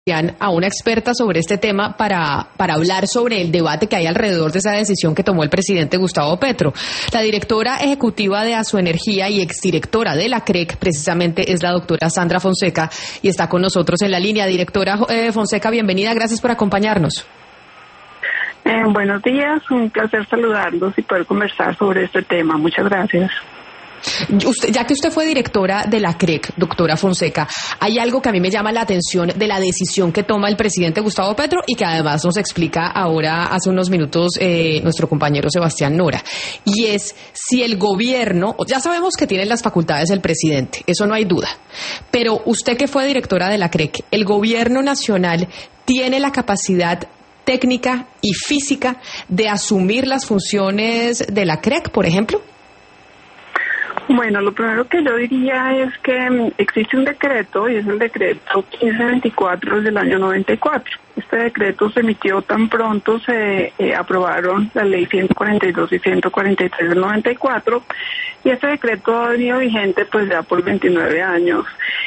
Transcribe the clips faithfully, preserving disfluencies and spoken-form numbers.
a una experta sobre este tema para, para hablar sobre el debate que hay alrededor de esa decisión que tomó el presidente Gustavo Petro. La directora ejecutiva de Asoenergía y exdirectora de la C R E C precisamente es la doctora Sandra Fonseca y está con nosotros en la línea. Directora eh, Fonseca, bienvenida, gracias por acompañarnos. Eh, buenos días, un placer saludarlos y poder conversar sobre este tema. Muchas gracias. Usted, ya que usted fue directora de la C R E C, doctora Fonseca, hay algo que a mí me llama la atención de la decisión que toma el presidente Gustavo Petro y que además nos explica ahora, hace unos minutos, eh, nuestro compañero Sebastián Nora. Y es si el gobierno, ya sabemos que tiene las facultades el presidente, eso no hay duda, pero usted que fue directora de la C R E C, ¿el gobierno nacional tiene la capacidad técnica y física de asumir las funciones de la C R E C, por ejemplo? Bueno, lo primero que yo diría es que existe un decreto, y es el decreto quince veinticuatro del año noventa y cuatro. Este decreto se emitió tan pronto se eh, aprobaron la ley ciento cuarenta y dos y ciento cuarenta y tres del noventa y cuatro, y este decreto ha venido vigente pues ya por veintinueve años.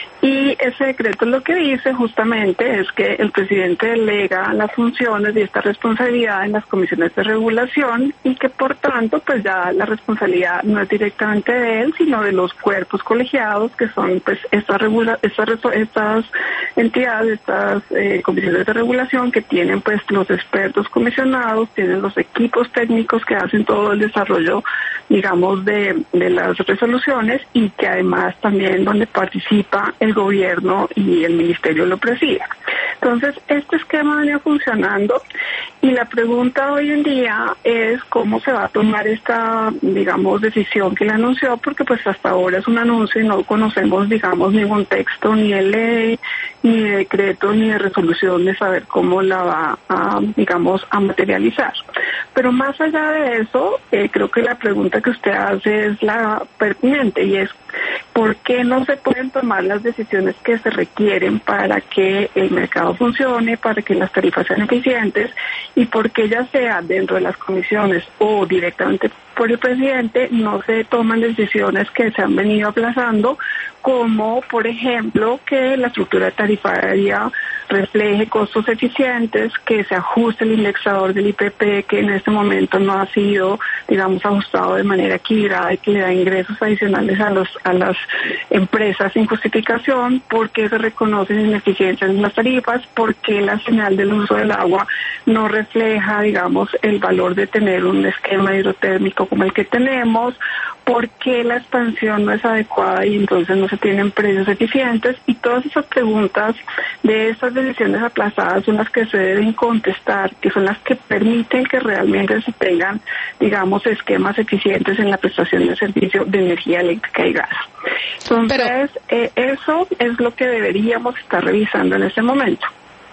Y ese decreto lo que dice justamente es que el presidente delega las funciones y esta responsabilidad en las comisiones de regulación y que por tanto pues ya la responsabilidad no es directamente de él, sino de los cuerpos colegiados que son pues estas regula estas, estas entidades, estas eh, comisiones de regulación que tienen pues los expertos comisionados, tienen los equipos técnicos que hacen todo el desarrollo, digamos, de, de las resoluciones y que además también donde participa el gobierno y el ministerio lo preside. Entonces, este esquema venía funcionando y la pregunta hoy en día es cómo se va a tomar esta, digamos, decisión que le anunció, porque pues hasta ahora es un anuncio y no conocemos, digamos, ningún texto, ni de ley, ni de decreto, ni de resolución de saber cómo la va a, digamos, a materializar. Pero más allá de eso, eh, creo que la pregunta que usted hace es la pertinente y es ¿por qué no se pueden tomar las decisiones que se requieren para que el mercado funcione, para que las tarifas sean eficientes y por qué ya sea dentro de las comisiones o directamente por el presidente no se toman decisiones que se han venido aplazando, como por ejemplo que la estructura tarifaria refleje costos eficientes, que se ajuste el indexador del I P P que en este momento no ha sido, digamos, ajustado de manera equilibrada y que le da ingresos adicionales a los a las empresas sin justificación, porque se reconocen ineficiencias en las tarifas, porque la señal del uso del agua no refleja, digamos, el valor de tener un esquema hidrotérmico como el que tenemos, porque la expansión no es adecuada y entonces no se tienen precios eficientes, y todas esas preguntas de estas decisiones aplazadas son las que se deben contestar, que son las que permiten que realmente se tengan, digamos, esquemas eficientes en la prestación de servicio de energía eléctrica y gas. Entonces, Pero... eh, eso es lo que deberíamos estar revisando en este momento.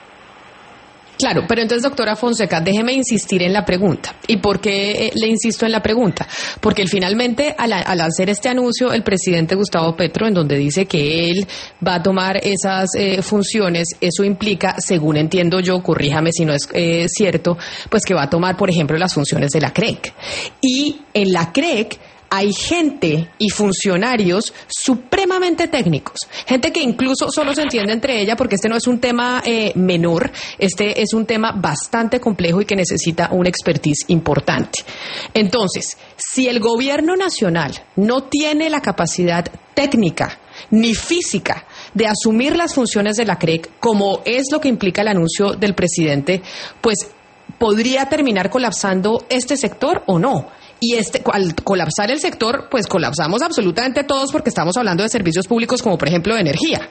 Claro, pero entonces, doctora Fonseca, déjeme insistir en la pregunta. ¿Y por qué eh, le insisto en la pregunta? Porque finalmente, al, al hacer este anuncio, el presidente Gustavo Petro, en donde dice que él va a tomar esas eh, funciones, eso implica, según entiendo yo, corríjame si no es eh, cierto, pues que va a tomar, por ejemplo, las funciones de la C R E C. Y en la C R E C hay gente y funcionarios supremamente técnicos, gente que incluso solo se entiende entre ella porque este no es un tema eh, menor, este es un tema bastante complejo y que necesita una expertise importante. Entonces, si el gobierno nacional no tiene la capacidad técnica ni física de asumir las funciones de la C R E C, como es lo que implica el anuncio del presidente, pues ¿podría terminar colapsando este sector o no? Y este, al colapsar el sector, pues colapsamos absolutamente todos porque estamos hablando de servicios públicos como por ejemplo de energía.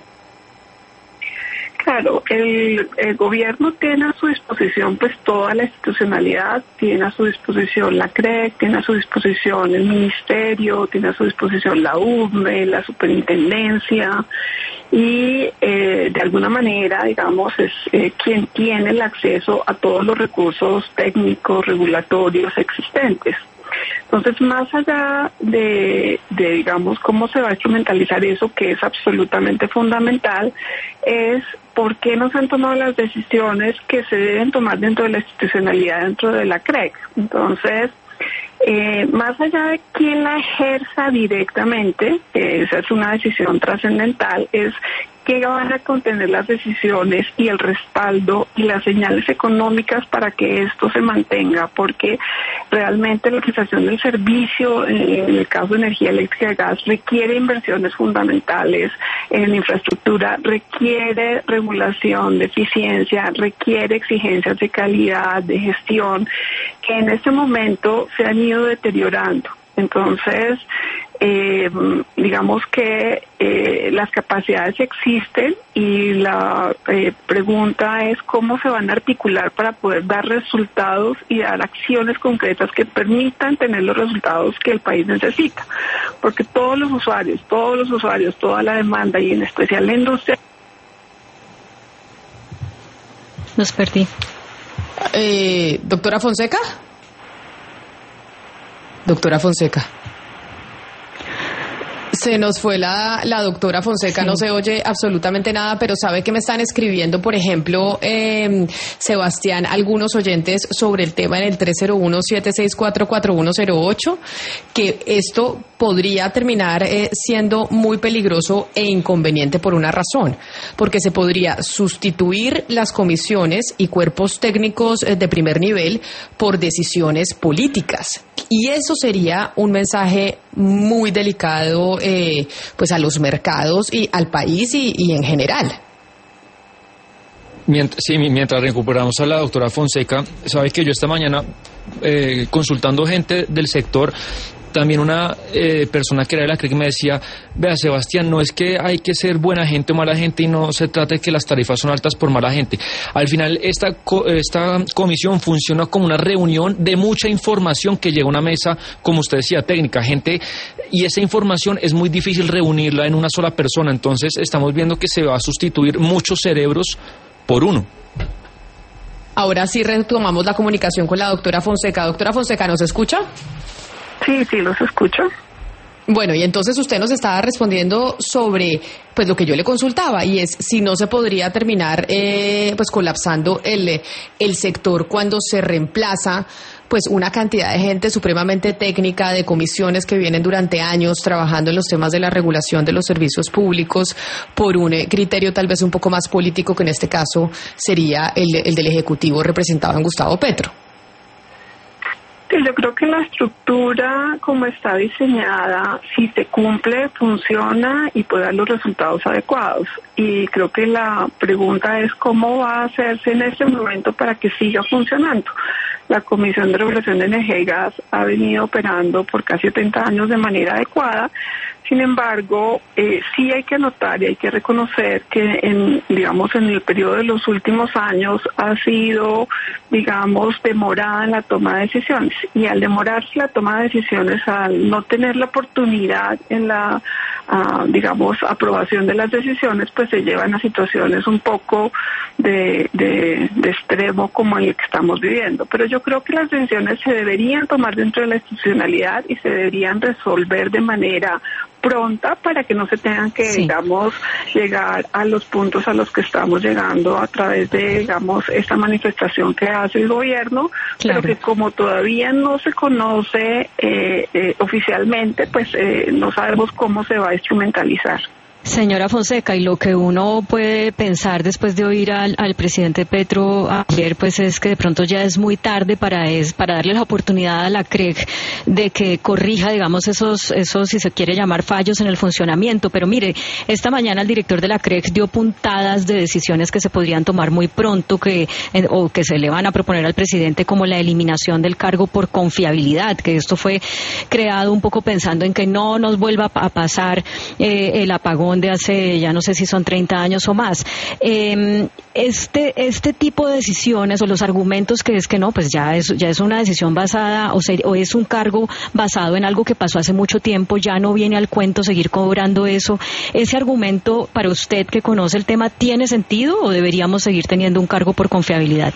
Claro, el, el gobierno tiene a su disposición pues toda la institucionalidad, tiene a su disposición la C R E C, tiene a su disposición el ministerio, tiene a su disposición la U M E, la superintendencia y eh, de alguna manera, digamos, es eh, quien tiene el acceso a todos los recursos técnicos, regulatorios existentes. Entonces, más allá de, de, digamos, cómo se va a instrumentalizar eso, que es absolutamente fundamental, es por qué no se han tomado las decisiones que se deben tomar dentro de la institucionalidad, dentro de la C R E C. Entonces, Eh, más allá de quién la ejerza directamente, eh, esa es una decisión trascendental, es qué van a contener las decisiones y el respaldo y las señales económicas para que esto se mantenga, porque realmente la prestación del servicio, en el caso de energía eléctrica y gas, requiere inversiones fundamentales en infraestructura, requiere regulación de eficiencia, requiere exigencias de calidad, de gestión, que en este momento se han ido deteriorando. Entonces, eh, digamos que eh, las capacidades existen y la eh, pregunta es cómo se van a articular para poder dar resultados y dar acciones concretas que permitan tener los resultados que el país necesita. Porque todos los usuarios, todos los usuarios, toda la demanda y en especial la industria. Nos perdí. Eh, ¿Doctora Fonseca? Doctora Fonseca. Se nos fue la, la doctora Fonseca, sí. No se oye absolutamente nada, pero sabe que me están escribiendo, por ejemplo, eh, Sebastián, algunos oyentes sobre el tema en el tres cero uno, siete seis cuatro, cuatro uno cero ocho, que esto podría terminar eh, siendo muy peligroso e inconveniente por una razón, porque se podría sustituir las comisiones y cuerpos técnicos eh, de primer nivel por decisiones políticas. Y eso sería un mensaje muy delicado eh, pues a los mercados y al país y, y en general. Mientras, sí, mientras recuperamos a la doctora Fonseca, sabe que yo esta mañana eh, consultando gente del sector, también una eh, persona que era de la C R E C me decía, vea Sebastián, no es que hay que ser buena gente o mala gente y no se trata de que las tarifas son altas por mala gente. Al final esta, co- esta comisión funciona como una reunión de mucha información que llega a una mesa, como usted decía, técnica, gente, y esa información es muy difícil reunirla en una sola persona, entonces estamos viendo que se va a sustituir muchos cerebros por uno. Ahora sí retomamos la comunicación con la doctora Fonseca. Doctora Fonseca, ¿nos escucha? Sí, sí, los escucho. Bueno, y entonces usted nos estaba respondiendo sobre pues lo que yo le consultaba, y es si no se podría terminar eh, pues colapsando el, el sector cuando se reemplaza pues una cantidad de gente supremamente técnica, de comisiones que vienen durante años trabajando en los temas de la regulación de los servicios públicos por un eh, criterio tal vez un poco más político, que en este caso sería el, el del Ejecutivo representado en Gustavo Petro. Sí, yo creo que la estructura como está diseñada, si se cumple, funciona y puede dar los resultados adecuados. Y creo que la pregunta es cómo va a hacerse en este momento para que siga funcionando. La Comisión de Regulación de Energía y Gas ha venido operando por casi treinta años de manera adecuada. Sin embargo, eh, sí hay que notar y hay que reconocer que, en, digamos, en el periodo de los últimos años ha sido, digamos, demorada en la toma de decisiones. Y al demorarse la toma de decisiones, al no tener la oportunidad en la, uh, digamos, aprobación de las decisiones, pues se llevan a situaciones un poco de, de, de extremo como el que estamos viviendo. Pero yo creo que las decisiones se deberían tomar dentro de la institucionalidad y se deberían resolver de manera pronta para que no se tengan que, sí. digamos, llegar a los puntos a los que estamos llegando a través de, digamos, esta manifestación que hace el gobierno, claro. Pero que como todavía no se conoce eh, eh, oficialmente, pues eh, no sabemos cómo se va a instrumentalizar. Señora Fonseca, y lo que uno puede pensar después de oír al, al presidente Petro ayer, pues es que de pronto ya es muy tarde para es, para darle la oportunidad a la C R E C de que corrija, digamos, esos, esos, si se quiere llamar, fallos en el funcionamiento. Pero mire, esta mañana el director de la C R E C dio puntadas de decisiones que se podrían tomar muy pronto, que eh, o que se le van a proponer al presidente, como la eliminación del cargo por confiabilidad, que esto fue creado un poco pensando en que no nos vuelva a pasar eh, el apagón de hace, ya no sé si son treinta años o más. Eh, este este tipo de decisiones o los argumentos que es que no, pues ya es ya es una decisión basada o, se, o es un cargo basado en algo que pasó hace mucho tiempo, ya no viene al cuento seguir cobrando eso. ¿Ese argumento para usted que conoce el tema tiene sentido o deberíamos seguir teniendo un cargo por confiabilidad?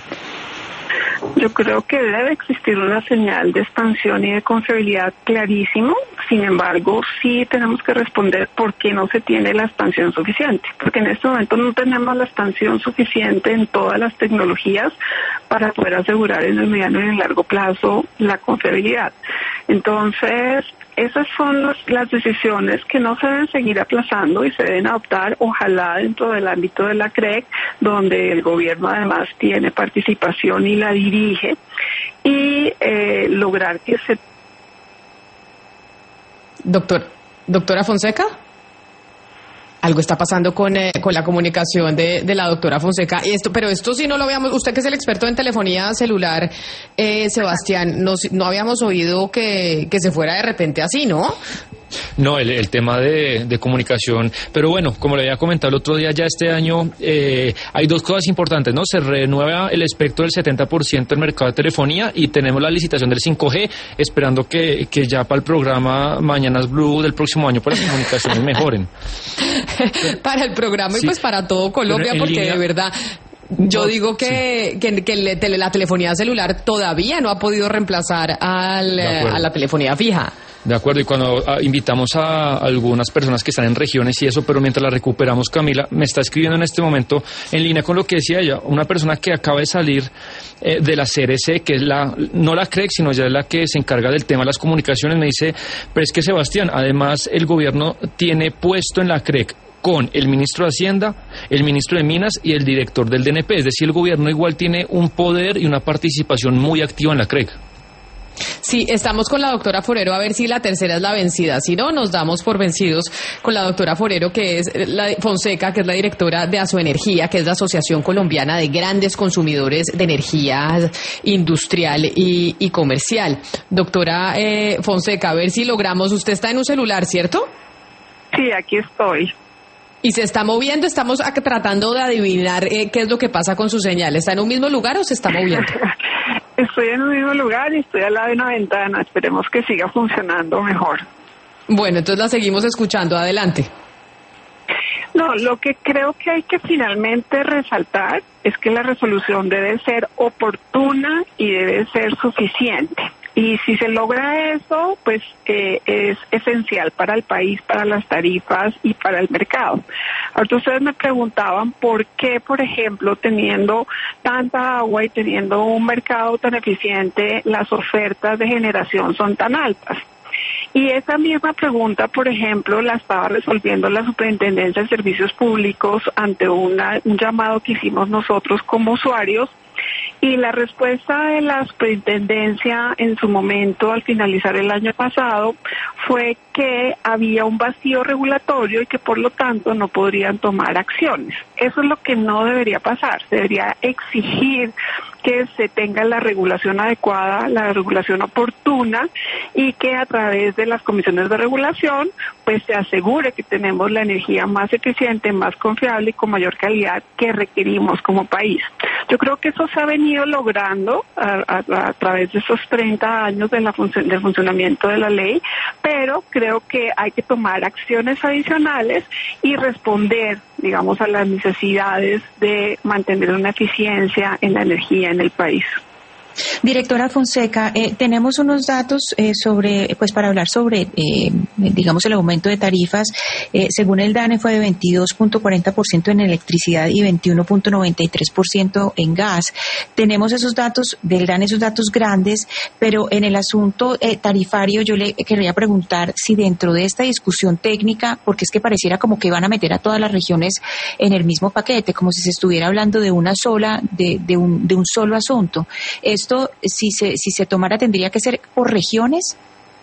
Yo creo que debe existir una señal de expansión y de confiabilidad clarísimo. Sin embargo, sí tenemos que responder por qué no se tiene la expansión suficiente. Porque en este momento no tenemos la expansión suficiente en todas las tecnologías para poder asegurar en el mediano y en el largo plazo la confiabilidad. Entonces, esas son los, las decisiones que no se deben seguir aplazando y se deben adoptar, ojalá dentro del ámbito de la C R E C, donde el gobierno además tiene participación y la dirige, y eh, lograr que se... Doctor, doctora Fonseca. Algo está pasando con, eh, con la comunicación de, de la doctora Fonseca. Y esto, pero esto sí no lo habíamos, usted que es el experto en telefonía celular, eh, Sebastián, no, no habíamos oído que, que se fuera de repente así, ¿no? No, el, el tema de, de comunicación, pero bueno, como le había comentado el otro día, ya este año eh, hay dos cosas importantes, ¿no? Se renueva el espectro del setenta por ciento del mercado de telefonía y tenemos la licitación del cinco G, esperando que, que ya para el programa Mañanas Blue del próximo año pues las comunicaciones mejoren. Para el programa sí. Y pues para todo Colombia, porque línea... de verdad... Yo digo que, sí. que, que le, tele, la telefonía celular todavía no ha podido reemplazar al, a la telefonía fija. De acuerdo, y cuando a, invitamos a algunas personas que están en regiones y eso, pero mientras la recuperamos, Camila, me está escribiendo en este momento, en línea con lo que decía ella, una persona que acaba de salir eh, de la C R C, que es la, no la C R E C, sino ya es la que se encarga del tema de las comunicaciones, me dice, pero es que Sebastián, además el gobierno tiene puesto en la C R E C con el ministro de Hacienda, el ministro de Minas y el director del D N P. Es decir, el gobierno igual tiene un poder y una participación muy activa en la C R E C. Sí, estamos con la doctora Forero a ver si la tercera es la vencida. Si no, nos damos por vencidos con la doctora Forero, que es la Fonseca, que es la directora de Asoenergía, que es la Asociación Colombiana de Grandes Consumidores de Energía Industrial y, y Comercial. Doctora eh, Fonseca, a ver si logramos. Usted está en un celular, ¿cierto? Sí, aquí estoy. Y se está moviendo, estamos tratando de adivinar eh, qué es lo que pasa con su señal. ¿Está en un mismo lugar o se está moviendo? Estoy en un mismo lugar y estoy al lado de una ventana. Esperemos que siga funcionando mejor. Bueno, entonces la seguimos escuchando. Adelante. No, lo que creo que hay que finalmente resaltar es que la resolución debe ser oportuna y debe ser suficiente. Y si se logra eso, pues eh, es esencial para el país, para las tarifas y para el mercado. Ahora ustedes me preguntaban por qué, por ejemplo, teniendo tanta agua y teniendo un mercado tan eficiente, las ofertas de generación son tan altas. Y esa misma pregunta, por ejemplo, la estaba resolviendo la Superintendencia de Servicios Públicos ante una, un llamado que hicimos nosotros como usuarios. Y la respuesta de la superintendencia en su momento, al finalizar el año pasado, fue que había un vacío regulatorio y que por lo tanto no podrían tomar acciones. Eso es lo que no debería pasar. Se debería exigir que se tenga la regulación adecuada, la regulación oportuna y que a través de las comisiones de regulación pues se asegure que tenemos la energía más eficiente, más confiable y con mayor calidad que requerimos como país. Yo creo que eso se ha venido logrando a, a, a través de esos treinta años de la func- del funcionamiento de la ley, pero creo que hay que tomar acciones adicionales y responder, digamos, a las necesidades de mantener una eficiencia en la energía en el país. Directora Fonseca, eh, tenemos unos datos eh, sobre, pues para hablar sobre, eh, digamos, el aumento de tarifas. Eh, según el DANE fue de veintidós punto cuarenta por ciento en electricidad y veintiuno punto noventa y tres por ciento en gas. Tenemos esos datos del DANE, esos datos grandes, pero en el asunto eh, tarifario yo le quería preguntar si dentro de esta discusión técnica, porque es que pareciera como que van a meter a todas las regiones en el mismo paquete, como si se estuviera hablando de una sola, de, de un, de un solo asunto. Esto, si se, si se tomara, tendría que ser por regiones.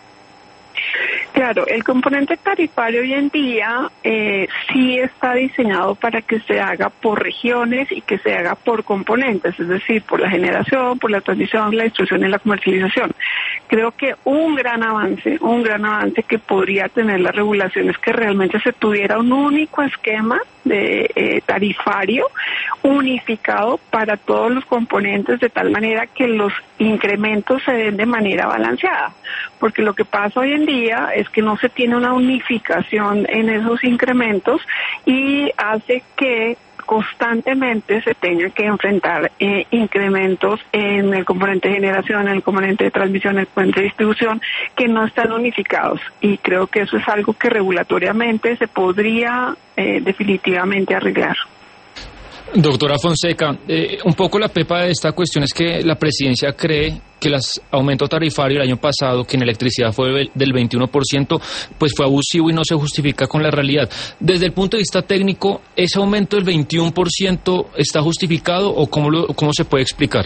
Claro, el componente tarifario hoy en día eh, sí está diseñado para que se haga por regiones y que se haga por componentes, es decir, por la generación, por la transmisión, la distribución y la comercialización. Creo que un gran avance, un gran avance que podría tener la regulación es que realmente se tuviera un único esquema de eh, tarifario unificado para todos los componentes, de tal manera que los incrementos se den de manera balanceada, porque lo que pasa hoy en día es que no se tiene una unificación en esos incrementos y hace que constantemente se tenga que enfrentar eh, incrementos en el componente de generación, en el componente de transmisión, en el componente de distribución, que no están unificados. Y creo que eso es algo que regulatoriamente se podría eh, definitivamente arreglar. Doctora Fonseca, eh, un poco la pepa de esta cuestión es que la presidencia cree que el aumento tarifario el año pasado, que en electricidad fue del veintiuno por ciento, pues fue abusivo y no se justifica con la realidad. Desde el punto de vista técnico, ¿ese aumento del veintiuno por ciento está justificado o cómo, lo, cómo se puede explicar?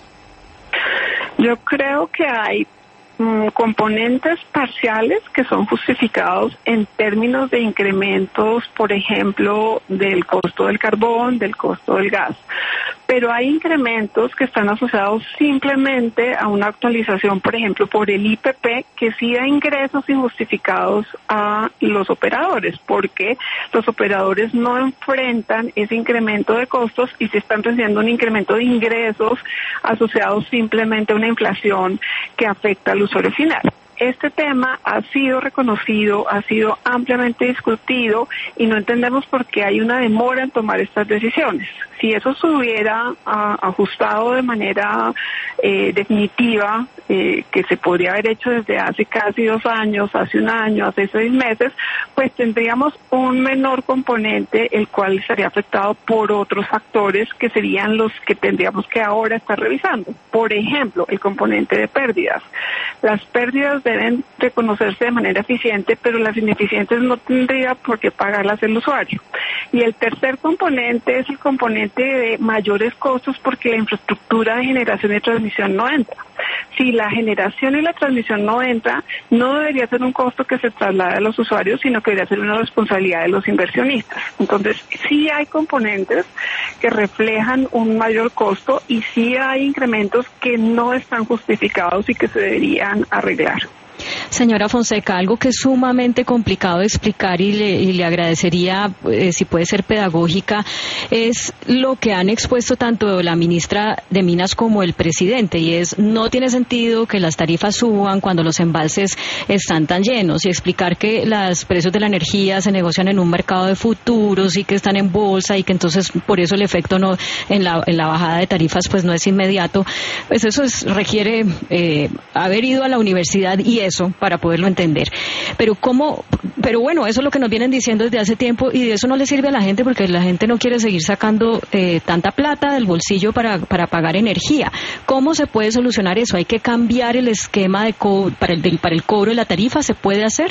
Yo creo que hay mm, componentes parciales que son justificados en términos de incrementos, por ejemplo, del costo del carbón, del costo del gas. Pero hay incrementos que están asociados simplemente a una actualización, por ejemplo, por el I P P, que sí da ingresos injustificados a los operadores, porque los operadores no enfrentan ese incremento de costos y se están recibiendo un incremento de ingresos asociados simplemente a una inflación que afecta al usuario final. Este tema ha sido reconocido, ha sido ampliamente discutido y no entendemos por qué hay una demora en tomar estas decisiones. Si eso se hubiera uh, ajustado de manera eh, definitiva, eh, que se podría haber hecho desde hace casi dos años, hace un año, hace seis meses, pues tendríamos un menor componente, el cual estaría afectado por otros factores que serían los que tendríamos que ahora estar revisando. Por ejemplo, el componente de pérdidas. Las pérdidas deben reconocerse de manera eficiente, pero las ineficientes no tendría por qué pagarlas el usuario. Y el tercer componente es el componente de mayores costos porque la infraestructura de generación y transmisión no entra. Si la generación y la transmisión no entra, no debería ser un costo que se traslade a los usuarios, sino que debería ser una responsabilidad de los inversionistas. Entonces, sí hay componentes que reflejan un mayor costo y sí hay incrementos que no están justificados y que se deberían arreglar. Señora Fonseca, algo que es sumamente complicado de explicar y le, y le agradecería eh, si puede ser pedagógica, es lo que han expuesto tanto la ministra de Minas como el presidente, y es no tiene sentido que las tarifas suban cuando los embalses están tan llenos, y explicar que los precios de la energía se negocian en un mercado de futuros y que están en bolsa y que entonces por eso el efecto no en la, en la bajada de tarifas pues no es inmediato. Pues eso es, requiere eh, haber ido a la universidad y eso para poderlo entender. Pero cómo, pero bueno, eso es lo que nos vienen diciendo desde hace tiempo y de eso no le sirve a la gente porque la gente no quiere seguir sacando eh, tanta plata del bolsillo para, para pagar energía. ¿Cómo se puede solucionar eso? ¿Hay que cambiar el esquema de co- para, el, de, para el cobro de la tarifa? ¿Se puede hacer?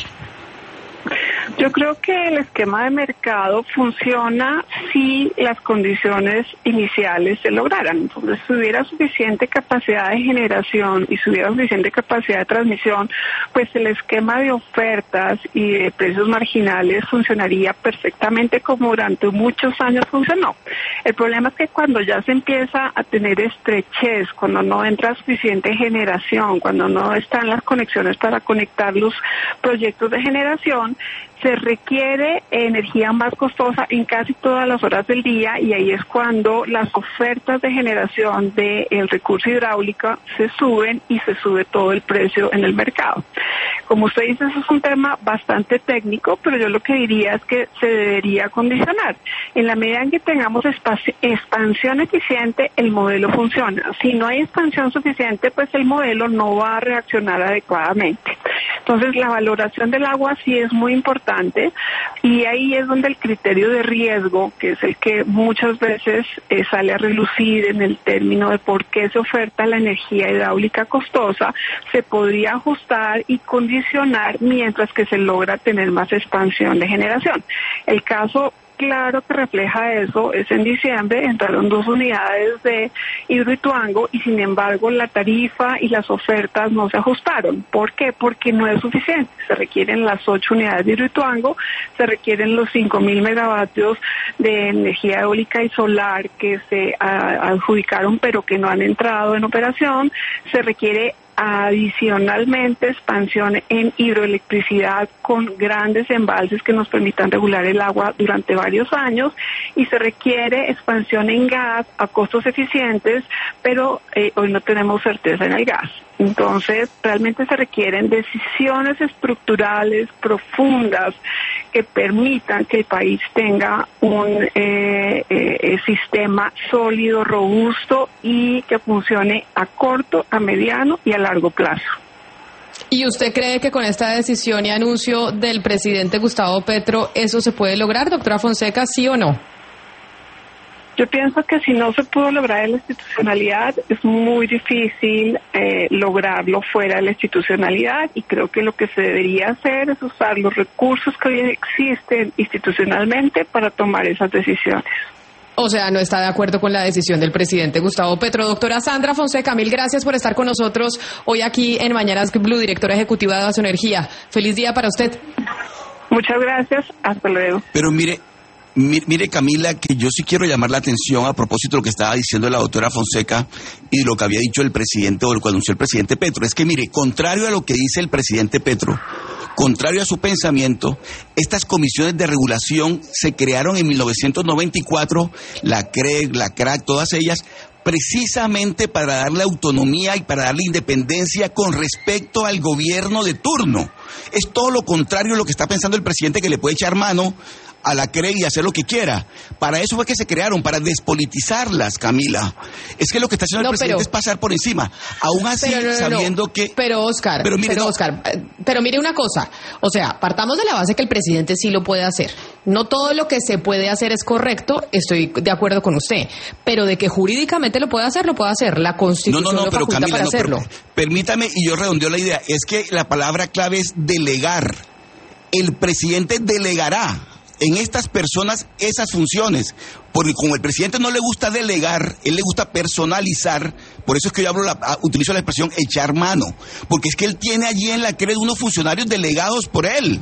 Yo creo que el esquema de mercado funciona si las condiciones iniciales se lograran. Entonces, si hubiera suficiente capacidad de generación y si hubiera suficiente capacidad de transmisión, pues el esquema de ofertas y de precios marginales funcionaría perfectamente como durante muchos años funcionó. El problema es que cuando ya se empieza a tener estrechez, cuando no entra suficiente generación, cuando no están las conexiones para conectar los proyectos de generación, se requiere energía más costosa en casi todas las horas del día y ahí es cuando las ofertas de generación del recurso hidráulico se suben y se sube todo el precio en el mercado. Como usted dice, eso es un tema bastante técnico, pero yo lo que diría es que se debería condicionar. En la medida en que tengamos espacio, expansión eficiente, el modelo funciona. Si no hay expansión suficiente, pues el modelo no va a reaccionar adecuadamente. Entonces, la valoración del agua sí es muy importante y ahí es donde el criterio de riesgo, que es el que muchas veces eh, sale a relucir en el término de por qué se oferta la energía hidráulica costosa, se podría ajustar y condicionar mientras que se logra tener más expansión de generación. El caso claro que refleja eso es en diciembre entraron dos unidades de Hidroituango y sin embargo la tarifa y las ofertas no se ajustaron. ¿Por qué? Porque no es suficiente. Se requieren las ocho unidades de Hidroituango, se requieren los cinco mil megavatios de energía eólica y solar que se a, adjudicaron pero que no han entrado en operación, se requiere adicionalmente expansión en hidroelectricidad con grandes embalses que nos permitan regular el agua durante varios años y se requiere expansión en gas a costos eficientes, pero eh, hoy no tenemos certeza en el gas. Entonces, realmente se requieren decisiones estructurales profundas que permitan que el país tenga un eh, eh, sistema sólido, robusto y que funcione a corto, a mediano y a largo plazo. ¿Y usted cree que con esta decisión y anuncio del presidente Gustavo Petro eso se puede lograr, doctora Fonseca, sí o no? Yo pienso que si no se pudo lograr la institucionalidad, es muy difícil eh, lograrlo fuera de la institucionalidad, y creo que lo que se debería hacer es usar los recursos que hoy existen institucionalmente para tomar esas decisiones. O sea, no está de acuerdo con la decisión del presidente Gustavo Petro. Doctora Sandra Fonseca, mil gracias por estar con nosotros hoy aquí en Mañanas Blue, directora ejecutiva de Basoenergía. Feliz día para usted. Muchas gracias, hasta luego. Pero mire, mire, mire Camila, que yo sí quiero llamar la atención a propósito de lo que estaba diciendo la doctora Fonseca y de lo que había dicho el presidente o lo que anunció el presidente Petro. Es que mire, contrario a lo que dice el presidente Petro, contrario a su pensamiento, estas comisiones de regulación se crearon en mil novecientos noventa y cuatro, la C R E G, la C R A C, todas ellas, precisamente para darle autonomía y para darle independencia con respecto al gobierno de turno. Es todo lo contrario a lo que está pensando el presidente, que le puede echar mano a la C R E G y hacer lo que quiera. Para eso fue que se crearon, para despolitizarlas, Camila. Es que lo que está haciendo no, el presidente pero, es pasar por encima, aún así pero no, no, sabiendo no. que... Pero Oscar, pero, mire, pero, no. Oscar, pero mire una cosa, o sea, partamos de la base que el presidente sí lo puede hacer. No todo lo que se puede hacer es correcto, estoy de acuerdo con usted, pero de que jurídicamente lo puede hacer, lo puede hacer. La Constitución no, no, no, lo pero faculta Camila, para no, hacerlo. Pero, permítame, y yo redondeo la idea, es que la palabra clave es delegar. El presidente delegará en estas personas esas funciones, porque como el presidente no le gusta delegar, él le gusta personalizar, por eso es que yo hablo la, utilizo la expresión echar mano, porque es que él tiene allí en la C R E G unos funcionarios delegados por él.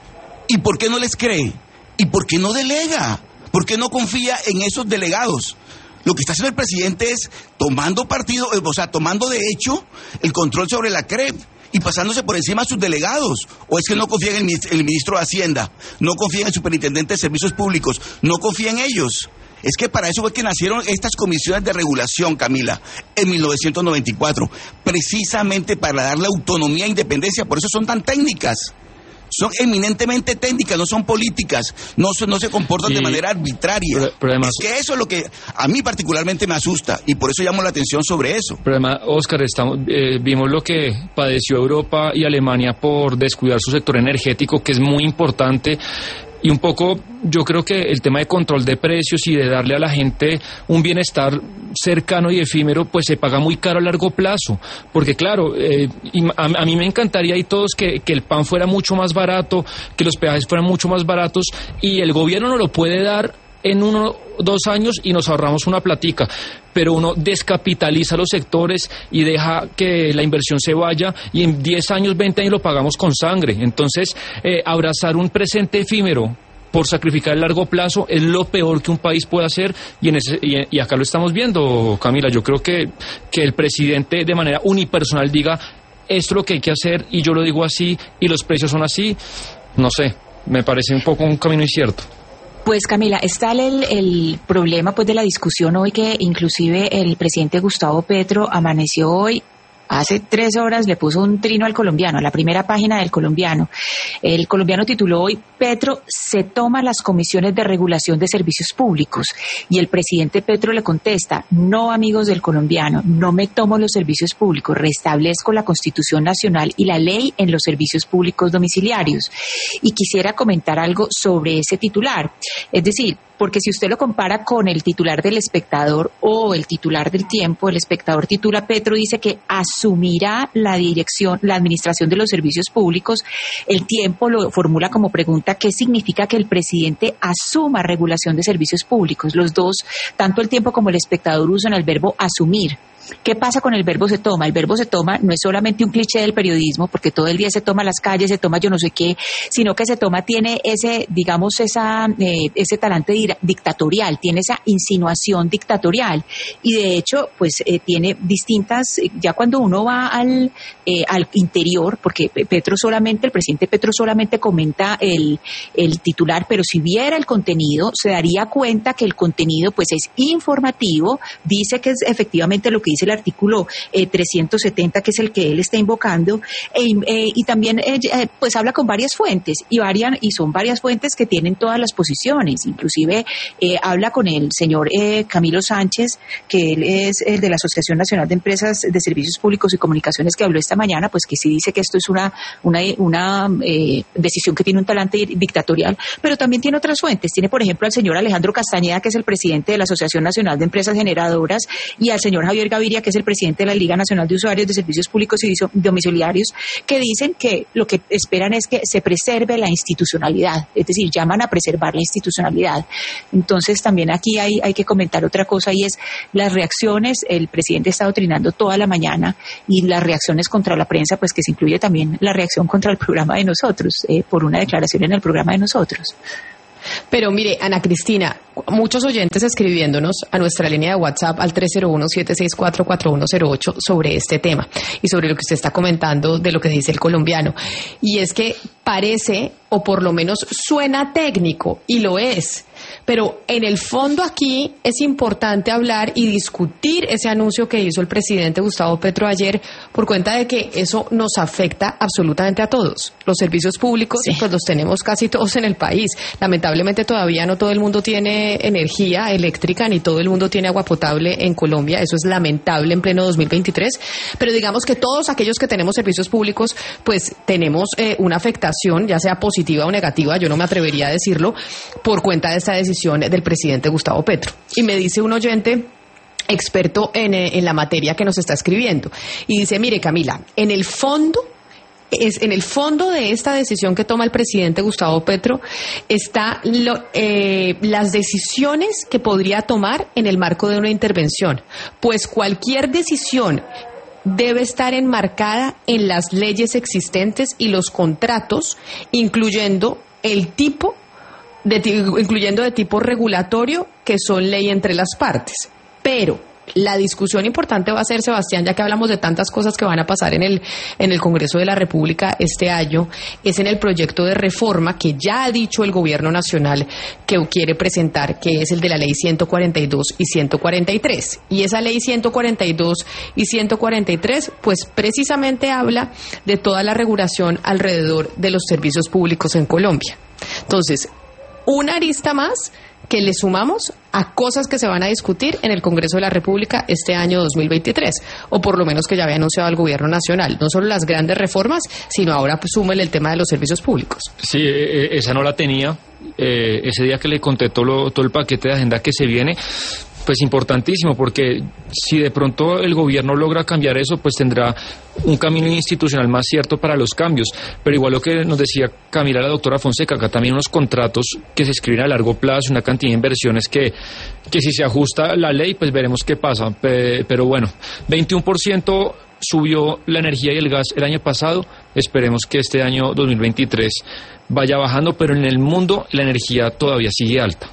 ¿Y por qué no les cree? ¿Y por qué no delega? ¿Por qué no confía en esos delegados? Lo que está haciendo el presidente es tomando partido, o sea, tomando de hecho el control sobre la C R E G y pasándose por encima a sus delegados. ¿O es que no confía en el ministro de Hacienda, no confía en el superintendente de Servicios Públicos, no confía en ellos? Es que para eso fue que nacieron estas comisiones de regulación, Camila, en mil novecientos noventa y cuatro, precisamente para darle autonomía e independencia. Por eso son tan técnicas. Son eminentemente técnicas, no son políticas, no, no se comportan y, de manera arbitraria. Pero, pero además, es que eso es lo que a mí particularmente me asusta, y por eso llamo la atención sobre eso. Pero además, Oscar, estamos, eh, vimos lo que padeció Europa y Alemania por descuidar su sector energético, que es muy importante. Y un poco, yo creo que el tema de control de precios y de darle a la gente un bienestar cercano y efímero, pues se paga muy caro a largo plazo. Porque claro, eh, a, a mí me encantaría y todos que, que el pan fuera mucho más barato, que los peajes fueran mucho más baratos, y el gobierno nos lo puede dar en uno, dos años y nos ahorramos una platica, pero uno descapitaliza los sectores y deja que la inversión se vaya, y en diez años, veinte años lo pagamos con sangre. Entonces, eh, abrazar un presente efímero por sacrificar el largo plazo es lo peor que un país puede hacer, y, en ese, y, y acá lo estamos viendo, Camila. Yo creo que, que el presidente de manera unipersonal diga, esto es lo que hay que hacer, y yo lo digo así, y los precios son así, no sé, me parece un poco un camino incierto. Pues Camila, está el, el problema pues de la discusión hoy, que inclusive el presidente Gustavo Petro amaneció hoy, hace tres horas le puso un trino al Colombiano, a la primera página del Colombiano. El Colombiano tituló hoy: Petro se toma las comisiones de regulación de servicios públicos. Y el presidente Petro le contesta: no, amigos del Colombiano, no me tomo los servicios públicos, restablezco la Constitución Nacional y la ley en los servicios públicos domiciliarios. Y quisiera comentar algo sobre ese titular. Es decir, porque si usted lo compara con el titular del Espectador o el titular del Tiempo, el Espectador titula: Petro dice que asumirá la dirección, la administración de los servicios públicos. El Tiempo lo formula como pregunta: ¿qué significa que el presidente asuma regulación de servicios públicos? Los dos, tanto el Tiempo como el Espectador, usan el verbo asumir. ¿Qué pasa con el verbo se toma? El verbo se toma no es solamente un cliché del periodismo, porque todo el día se toma las calles, se toma yo no sé qué, sino que se toma tiene ese, digamos, esa eh, ese talante dictatorial, tiene esa insinuación dictatorial, y de hecho, pues eh, tiene distintas, ya cuando uno va al eh, al interior, porque Petro solamente, el presidente Petro solamente comenta el, el titular, pero si viera el contenido, se daría cuenta que el contenido pues es informativo, dice que es efectivamente lo que dice el artículo eh, trescientos setenta, que es el que él está invocando, e, eh, y también eh, pues habla con varias fuentes, y varian, y son varias fuentes que tienen todas las posiciones, inclusive eh, habla con el señor eh, Camilo Sánchez, que él es el de la Asociación Nacional de Empresas de Servicios Públicos y Comunicaciones, que habló esta mañana, pues que sí dice que esto es una, una, una eh, decisión que tiene un talante dictatorial, pero también tiene otras fuentes. Tiene, por ejemplo, al señor Alejandro Castañeda, que es el presidente de la Asociación Nacional de Empresas Generadoras, y al señor Javier Gaviria, que es el presidente de la Liga Nacional de Usuarios de Servicios Públicos y Domiciliarios, que dicen que lo que esperan es que se preserve la institucionalidad, es decir, llaman a preservar la institucionalidad. Entonces, también aquí hay, hay que comentar otra cosa, y es las reacciones. El presidente está adoctrinando toda la mañana, y las reacciones contra la prensa, pues que se incluye también la reacción contra el programa de nosotros, eh, por una declaración en el programa de nosotros. Pero mire, Ana Cristina, muchos oyentes escribiéndonos a nuestra línea de WhatsApp al tres cero uno, siete seis cuatro, cuatro uno cero ocho sobre este tema y sobre lo que usted está comentando de lo que dice el colombiano. Y es que parece, o por lo menos suena técnico, y lo es, pero en el fondo aquí es importante hablar y discutir ese anuncio que hizo el presidente Gustavo Petro ayer, por cuenta de que eso nos afecta absolutamente a todos. Los servicios públicos, sí, pues los tenemos casi todos en el país. Lamentablemente todavía no todo el mundo tiene energía eléctrica, ni todo el mundo tiene agua potable en Colombia. Eso es lamentable en pleno dos mil veintitrés. Pero digamos que todos aquellos que tenemos servicios públicos, pues tenemos eh, una afectación, ya sea positiva o negativa, yo no me atrevería a decirlo, por cuenta de esta decisión del presidente Gustavo Petro. Y me dice un oyente experto en, en la materia que nos está escribiendo, y dice: mire, Camila, en el fondo es en el fondo de esta decisión que toma el presidente Gustavo Petro está lo, eh, las decisiones que podría tomar en el marco de una intervención, pues cualquier decisión debe estar enmarcada en las leyes existentes y los contratos, incluyendo el tipo de, incluyendo de tipo regulatorio, que son ley entre las partes. Pero la discusión importante va a ser, Sebastián, ya que hablamos de tantas cosas que van a pasar en el, en el Congreso de la República este año, es en el proyecto de reforma que ya ha dicho el Gobierno Nacional que quiere presentar, que es el de la Ley ciento cuarenta y dos y ciento cuarenta y tres. Y esa Ley ciento cuarenta y dos y ciento cuarenta y tres, pues precisamente habla de toda la regulación alrededor de los servicios públicos en Colombia. Entonces, una arista más que le sumamos a cosas que se van a discutir en el Congreso de la República este año dos mil veintitrés, o por lo menos que ya había anunciado el Gobierno Nacional. No solo las grandes reformas, sino ahora pues súmele el tema de los servicios públicos. Sí, eh, esa no la tenía. Eh, ese día que le conté todo, lo, todo el paquete de agenda que se viene, pues importantísimo, porque si de pronto el gobierno logra cambiar eso, pues tendrá un camino institucional más cierto para los cambios. Pero igual lo que nos decía Camila, la doctora Fonseca, acá también unos contratos que se escriben a largo plazo, una cantidad de inversiones que, que si se ajusta la ley, pues veremos qué pasa. Pero bueno, veintiuno por ciento subió la energía y el gas el año pasado, esperemos que este año dos mil veintitrés vaya bajando, pero en el mundo la energía todavía sigue alta.